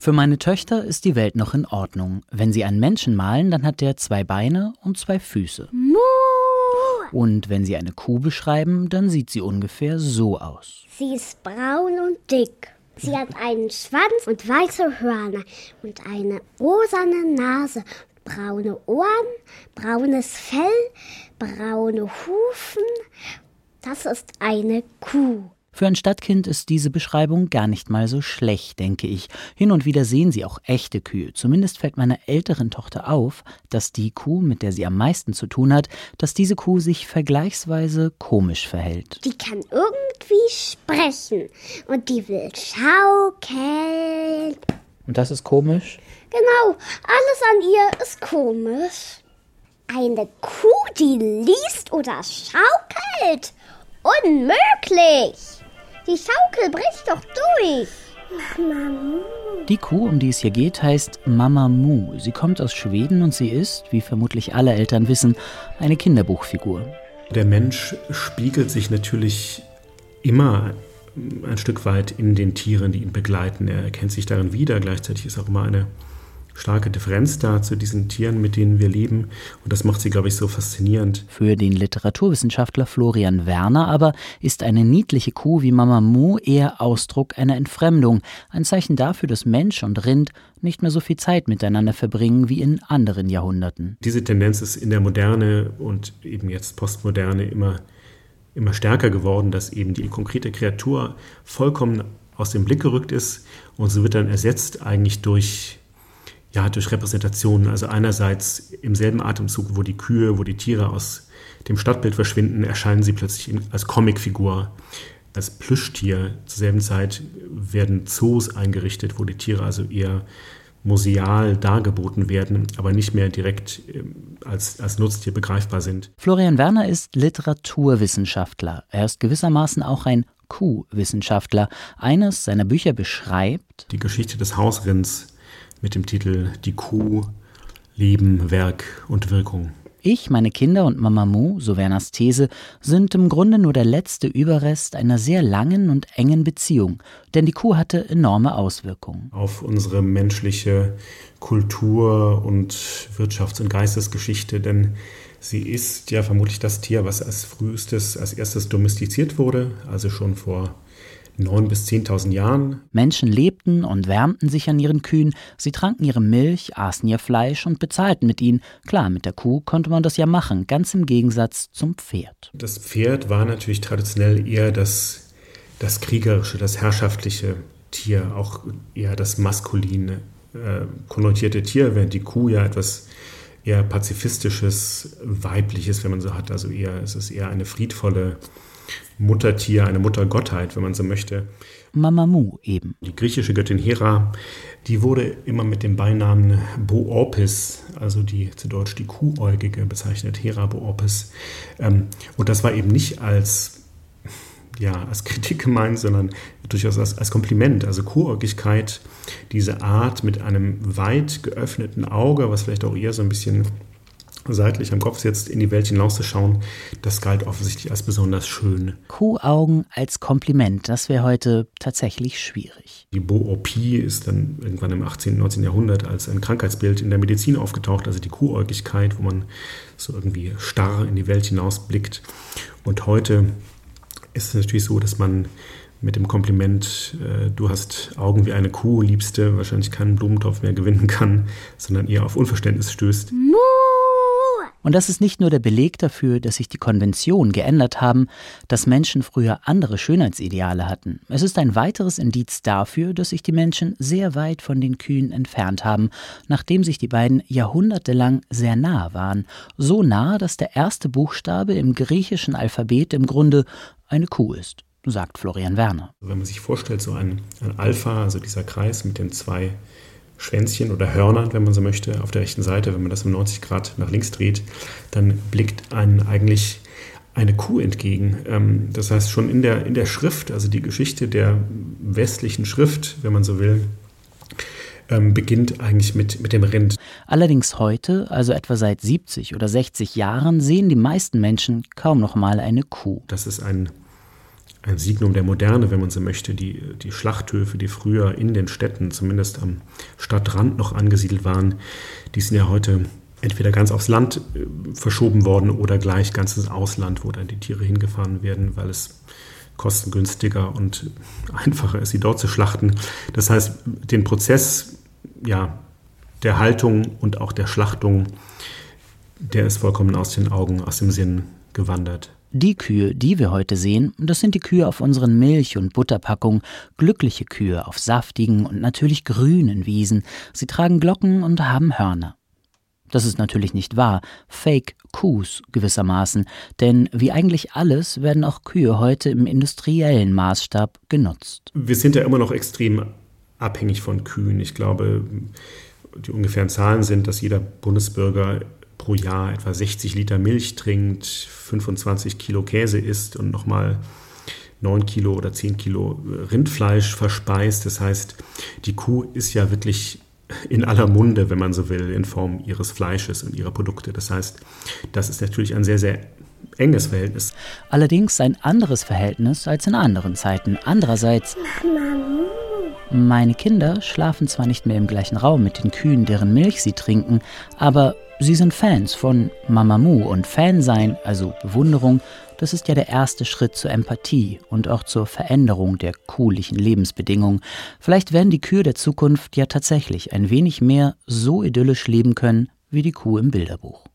Für meine Töchter ist die Welt noch in Ordnung. Wenn sie einen Menschen malen, dann hat der 2 Beine und 2 Füße. Mu! Und wenn sie eine Kuh beschreiben, dann sieht sie ungefähr so aus. Sie ist braun und dick. Sie hat einen Schwanz und weiße Hörner und eine rosane Nase, braune Ohren, braunes Fell, braune Hufen. Das ist eine Kuh. Für ein Stadtkind ist diese Beschreibung gar nicht mal so schlecht, denke ich. Hin und wieder sehen sie auch echte Kühe. Zumindest fällt meiner älteren Tochter auf, dass die Kuh, mit der sie am meisten zu tun hat, dass diese Kuh sich vergleichsweise komisch verhält. Die kann irgendwie sprechen und die will schaukeln. Und das ist komisch? Genau, alles an ihr ist komisch. Eine Kuh, die liest oder schaukelt? Unmöglich! Die Schaukel bricht doch durch. Mama Mu. Die Kuh, um die es hier geht, heißt Mama Mu. Sie kommt aus Schweden und sie ist, wie vermutlich alle Eltern wissen, eine Kinderbuchfigur. Der Mensch spiegelt sich natürlich immer ein Stück weit in den Tieren, die ihn begleiten. Er erkennt sich darin wieder. Gleichzeitig ist auch immer eine starke Differenz da zu diesen Tieren, mit denen wir leben. Und das macht sie, glaube ich, so faszinierend. Für den Literaturwissenschaftler Florian Werner aber ist eine niedliche Kuh wie Mama Mu eher Ausdruck einer Entfremdung. Ein Zeichen dafür, dass Mensch und Rind nicht mehr so viel Zeit miteinander verbringen wie in anderen Jahrhunderten. Diese Tendenz ist in der Moderne und eben jetzt Postmoderne immer stärker geworden, dass eben die konkrete Kreatur vollkommen aus dem Blick gerückt ist und sie wird dann ersetzt eigentlich durch Repräsentationen. Also einerseits im selben Atemzug, wo die Kühe, wo die Tiere aus dem Stadtbild verschwinden, erscheinen sie plötzlich als Comicfigur, als Plüschtier. Zur selben Zeit werden Zoos eingerichtet, wo die Tiere also eher museal dargeboten werden, aber nicht mehr direkt als Nutztier begreifbar sind. Florian Werner ist Literaturwissenschaftler. Er ist gewissermaßen auch ein Kuhwissenschaftler. Eines seiner Bücher beschreibt die Geschichte des Hausrinds mit dem Titel Die Kuh, Leben, Werk und Wirkung. Ich, meine Kinder und Mama Mu, so Werners These, sind im Grunde nur der letzte Überrest einer sehr langen und engen Beziehung. Denn die Kuh hatte enorme Auswirkungen. Auf unsere menschliche Kultur und Wirtschafts- und Geistesgeschichte. Denn sie ist ja vermutlich das Tier, was als erstes domestiziert wurde. Also schon vor 9.000 bis 10.000 Jahren. Menschen lebten und wärmten sich an ihren Kühen, sie tranken ihre Milch, aßen ihr Fleisch und bezahlten mit ihnen. Klar, mit der Kuh konnte man das ja machen, ganz im Gegensatz zum Pferd. Das Pferd war natürlich traditionell eher das kriegerische, das herrschaftliche Tier, auch eher das maskuline, konnotierte Tier, während die Kuh ja etwas eher pazifistisches, weibliches, wenn man so hat. Also es ist eher eine friedvolle Muttertier, eine Muttergottheit, wenn man so möchte. Mama Mu eben. Die griechische Göttin Hera, die wurde immer mit dem Beinamen Boorpis, also zu Deutsch die Kuhäugige bezeichnet, Hera Boorpis. Und das war eben nicht als Kritik gemeint, sondern durchaus als Kompliment. Also Kuhäugigkeit, diese Art mit einem weit geöffneten Auge, was vielleicht auch eher so ein bisschen seitlich am Kopf sitzt, in die Welt hinauszuschauen, das galt offensichtlich als besonders schön. Kuhaugen als Kompliment, das wäre heute tatsächlich schwierig. Die Boopie ist dann irgendwann im 18., 19. Jahrhundert als ein Krankheitsbild in der Medizin aufgetaucht, also die Kuhäugigkeit, wo man so irgendwie starr in die Welt hinausblickt. Und heute ist es natürlich so, dass man mit dem Kompliment, du hast Augen wie eine Kuh, Liebste, wahrscheinlich keinen Blumentopf mehr gewinnen kann, sondern eher auf Unverständnis stößt. Und das ist nicht nur der Beleg dafür, dass sich die Konventionen geändert haben, dass Menschen früher andere Schönheitsideale hatten. Es ist ein weiteres Indiz dafür, dass sich die Menschen sehr weit von den Kühen entfernt haben, nachdem sich die beiden jahrhundertelang sehr nah waren. So nah, dass der erste Buchstabe im griechischen Alphabet im Grunde eine Kuh ist, sagt Florian Werner. Wenn man sich vorstellt, so ein Alpha, also dieser Kreis mit den 2 Schwänzchen oder Hörnern, wenn man so möchte, auf der rechten Seite, wenn man das um 90 Grad nach links dreht, dann blickt einem eigentlich eine Kuh entgegen. Das heißt, schon in der Schrift, also die Geschichte der westlichen Schrift, wenn man so will, beginnt eigentlich mit dem Rind. Allerdings heute, also etwa seit 70 oder 60 Jahren, sehen die meisten Menschen kaum noch mal eine Kuh. Das ist ein ein Signum der Moderne, wenn man so möchte. Die Schlachthöfe, die früher in den Städten, zumindest am Stadtrand noch angesiedelt waren, die sind ja heute entweder ganz aufs Land verschoben worden oder gleich ganz ins Ausland, wo dann die Tiere hingefahren werden, weil es kostengünstiger und einfacher ist, sie dort zu schlachten. Das heißt, den Prozess der Haltung und auch der Schlachtung, der ist vollkommen aus den Augen, aus dem Sinn gewandert. Die Kühe, die wir heute sehen, das sind die Kühe auf unseren Milch- und Butterpackungen, glückliche Kühe auf saftigen und natürlich grünen Wiesen. Sie tragen Glocken und haben Hörner. Das ist natürlich nicht wahr, Fake-Kuhs gewissermaßen, denn wie eigentlich alles werden auch Kühe heute im industriellen Maßstab genutzt. Wir sind ja immer noch extrem abhängig von Kühen. Ich glaube, die ungefähren Zahlen sind, dass jeder Bundesbürger pro Jahr etwa 60 Liter Milch trinkt, 25 Kilo Käse isst und nochmal 9 Kilo oder 10 Kilo Rindfleisch verspeist. Das heißt, die Kuh ist ja wirklich in aller Munde, wenn man so will, in Form ihres Fleisches und ihrer Produkte. Das heißt, das ist natürlich ein sehr, sehr enges Verhältnis. Allerdings ein anderes Verhältnis als in anderen Zeiten. Andererseits, meine Kinder schlafen zwar nicht mehr im gleichen Raum mit den Kühen, deren Milch sie trinken, aber sie sind Fans von Mamamoo und Fan sein, also Bewunderung, das ist ja der erste Schritt zur Empathie und auch zur Veränderung der kuhlichen Lebensbedingungen. Vielleicht werden die Kühe der Zukunft ja tatsächlich ein wenig mehr so idyllisch leben können wie die Kuh im Bilderbuch.